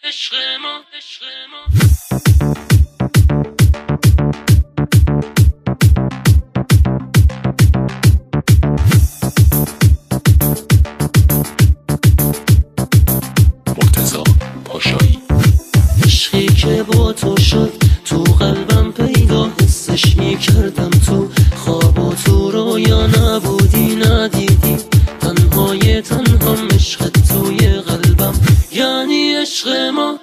مرتضی پاشایی. عشقی که با تو شد تو قلبم پیدا، حسش میکردم تو خواب و تو رویا، نبودی ندیدی تنهای تنهام، عشقت توی قلبم یعنی عشق ما.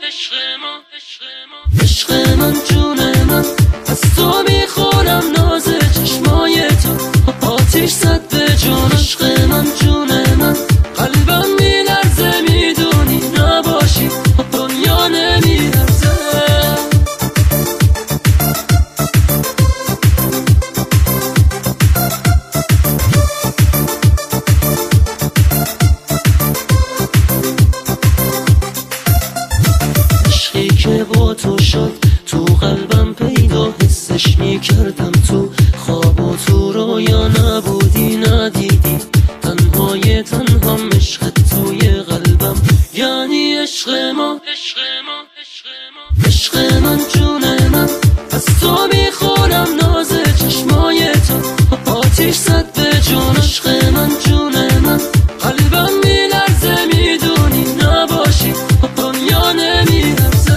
عشق من جون من، از تو میخورم ناز چشمای تو، آتیش زد به جون. عشق من جون من، قلبم میلرزه میدونی نباشی دنیا نمیرزه. عشقی که با تو شد تو قلبم پیدا، حسش میکردم تو خواب و تو رویا، نبودی ندیدی تنهای تنهام، عشقت توی قلبم یعنی عشق ما. عشق من جون من، از تو میخورم ناز چشمای تو، آتیش زد به جون. عشق من جون من، قلبم میلرزه میدونی نباشی دنیا نمیرزه.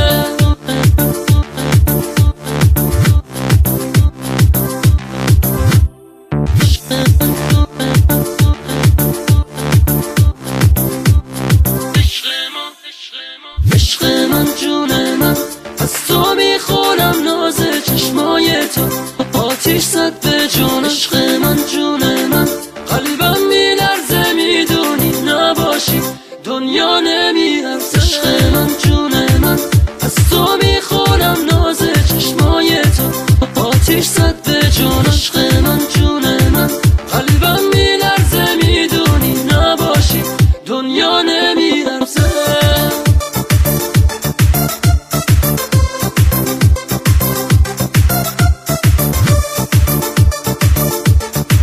عشق من جون من، از تو میخورم ناز چشمای تو، آتیش زد به جون. عشق من جون من، قلبم میلرزه میدونی نباشی دنیا نمیرزه. عشق من جون من، از تو میخورم ناز چشمای تو، آتیش زد به جون. عشق من جون من، قلبم میلرزه میدونی نباشی دنیا نمیرزه.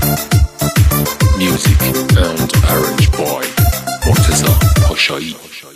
Music and Orange Boy. مرتضی پاشایی.